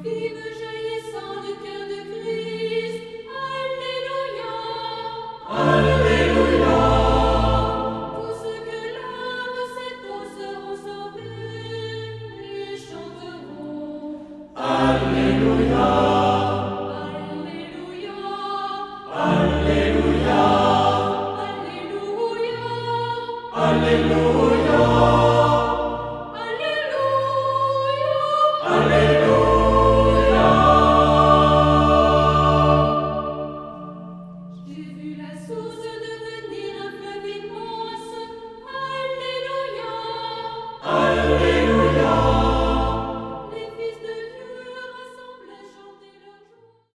Vive jaillissant du cœur de Christ. Alléluia. Alléluia. Tous ceux que lave cette eau seront sauvés et chanteront. Alléluia. Alléluia. Alléluia. Alléluia. Alléluia.